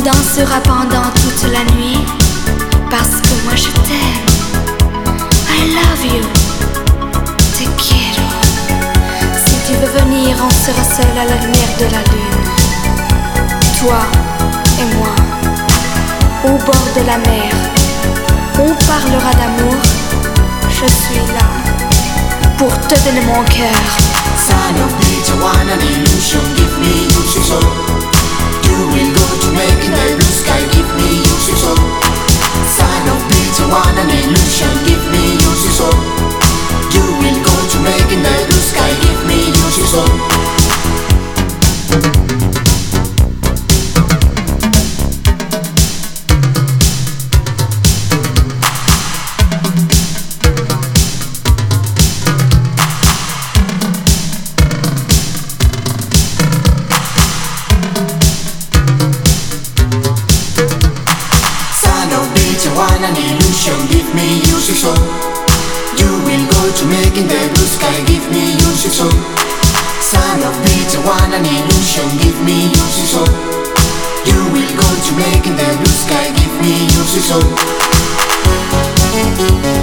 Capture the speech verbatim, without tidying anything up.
dansera pendant toute la nuit, parce que moi je t'aime. I love you, te quiero. Si tu veux venir, on sera seul à la lumière de la lune, toi et moi, au bord de la mer. On parlera d'amour, je suis là pour te donner mon cœur. Son of Peter, one an illusion, give me your soul. You will go to making the blue sky, give me your soul. Son of Peter, one an illusion, give me your soul. You will go to making the blue sky, give me your soul. One an illusion, give me your soul. You will go to making the blue sky, give me your soul. Son of Peter, one an illusion, give me your soul. You will go to making the blue sky, give me your soul.